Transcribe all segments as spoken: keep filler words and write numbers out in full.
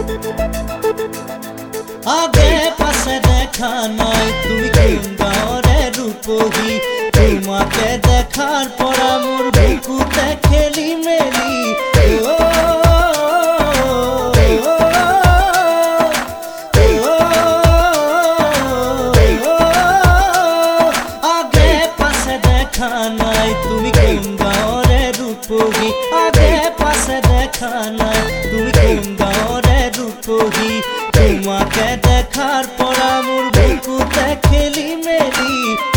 আগে পাশে দেখা নাই তুমি কোন গাঁৱৰে ৰূপহী তোমাকে দেখাৰ পৰা মোৰ বুকুতে খেলি মেলি আগে পাশে দেখা নাই তুমি কোন গাঁৱৰে ৰূপহী আগে পাশে দেখা নাই তুমি কোন গাঁৱৰে ৰূপহী তোমাকে দেখাৰ পৰা মোৰ বুকুতে খেলি মেলি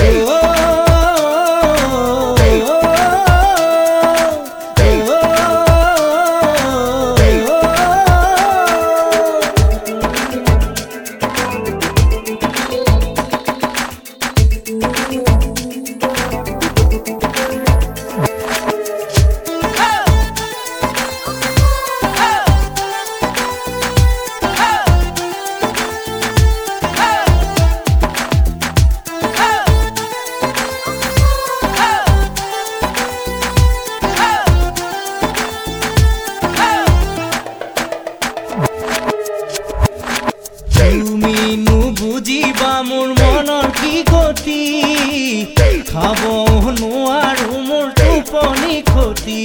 বুজিবা মোৰ মনৰ কি গতি খাব নোৱাৰো মোৰ টোপনি ক্ষতি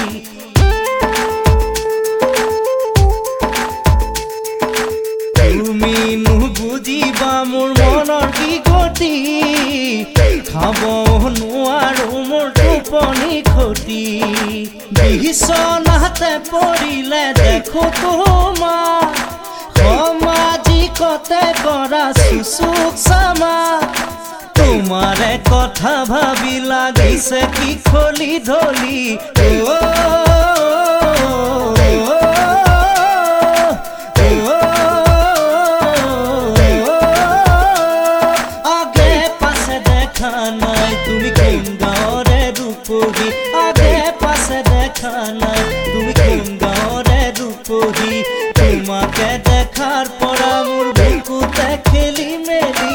তুমি নুবুজিবা মোৰ মনৰ কি গতি খাব নোৱাৰো মোৰ টোপনি ক্ষতি বিছনাতে পৰিলে দেখো তোমাক সামাজিকতে কৰা সুচুক চামা তোমাৰে কথা ভাবি লাগিছে কি খলি ধলি আগে পাছে দেখা নাই তুমি কোন গাঁৱৰে ৰূপহী আগে পাছে দেখা নাই তুমি কোন গাঁৱৰে ৰূপহী তোমাকে দেখাৰ পৰা মোৰ বুকুতে খেলি মেলি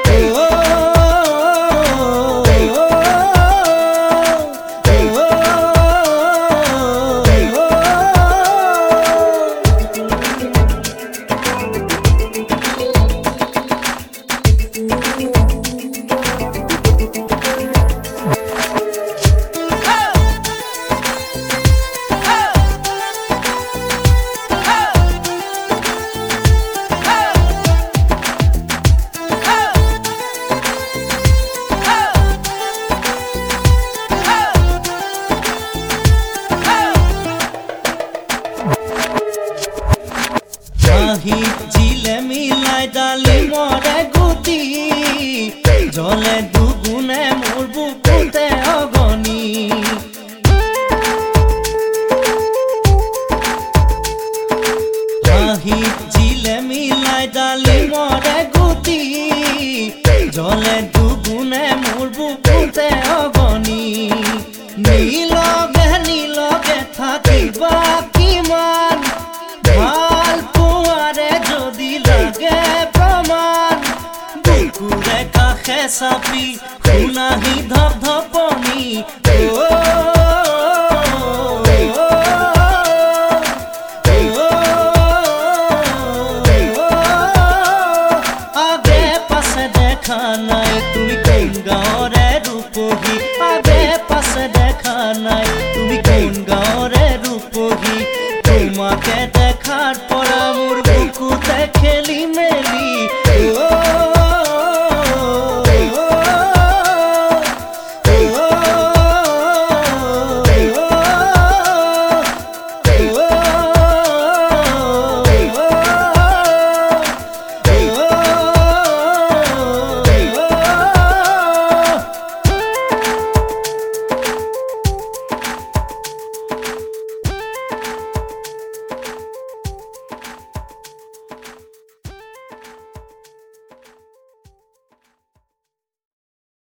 জিলে মিলাই ডালি মৰে গুটি জলে দুগুণে মোৰ বুকুতে অগনি জিলে মিলাই ডালি মৰে গুটি জলে দুগুণে মোৰ বুকুতে অগনি নীলগে নীলগে থাকিবা কিমান ভাল পোৱাৰে যদি লাগে প্ৰমাণ বুকুৰে কাষে চাপি শুনাহি ধপ ধপনি